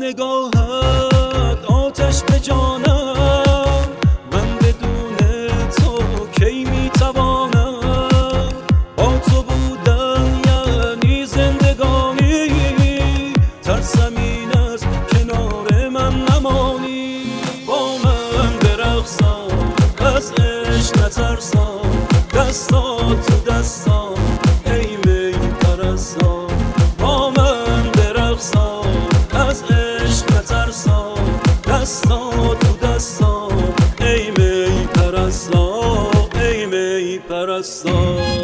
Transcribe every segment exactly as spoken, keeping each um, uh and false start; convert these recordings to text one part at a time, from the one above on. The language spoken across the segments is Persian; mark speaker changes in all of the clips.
Speaker 1: نگاهت آتش به جانم، من بدون تو کی میتوانم؟ با تو بودن یعنی زندگانی، ترسم این از کنار من نمانی. با من برقصان از عشق نترسان، دستات تو دستان ای می پرستان. با من برقصان از عشق نترسان، دستات تو دستان ای می پرستان، ای می پرستان.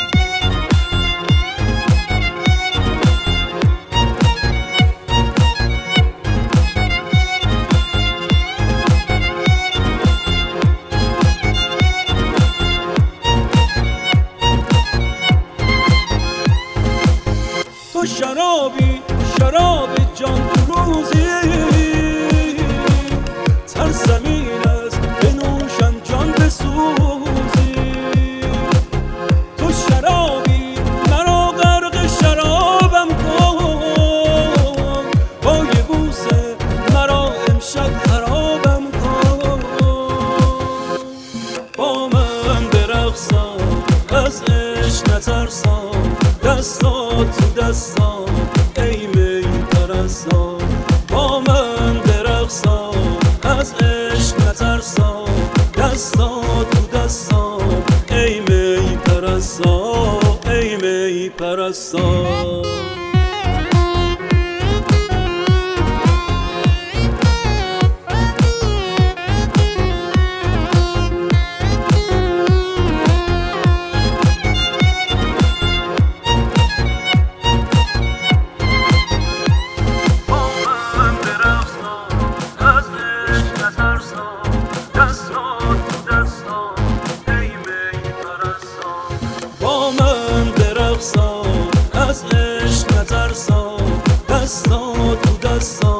Speaker 1: تو شرابی شراب جان تو روزی، ترسم این است بنوشم جان بسوزی. تو شرابی مرا غرق شرابم کن، با یه بوسه مرا امشب خرابم کن. با من برقصان از عشق نترسان، دستات تو دستان ای می پرستان. با من برقصان از عشق نترسان، دستات تو دستان ای می پرستان، ای می پرستان. با من برقصان از عشق نترسان، دستات تو دستان